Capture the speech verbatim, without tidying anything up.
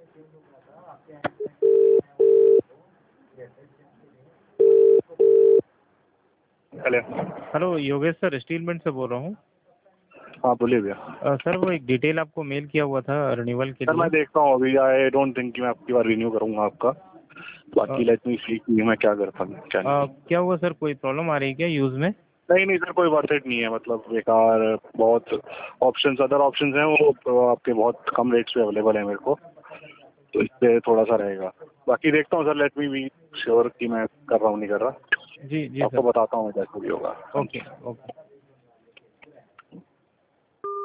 Hello hello Yogesh sir, steel mint से बोल रहा हूँ। हाँ बोलिए भैया। अ, सर वो एक डिटेल आपको मेल किया हुआ था रिन्यूअल के सर लिए। मैं देखता हूँ अभी, आई डोंट थिंक कि मैं आपकी बार रिन्यू करूँगा आपका। बाकी लेट मी सी कि मैं क्या करता हूँ क्या नहीं। अ, क्या हुआ सर, कोई प्रॉब्लम आ रही है क्या यूज़ में? नहीं नहीं सर, कोई वर्थ इट नहीं है, मतलब बेकार। बहुत ऑप्शंस, अदर ऑप्शंस हैं वो आपके बहुत कम रेट्स पे अवेलेबल है मेरे को, तो इससे थोड़ा सा रहेगा। बाकी देखता हूँ sir, let me be sure कि मैं कर रहा हूँ नहीं कर रहा। जी जी आपको सर। बताता हूँ जैसे भी होगा। Okay okay.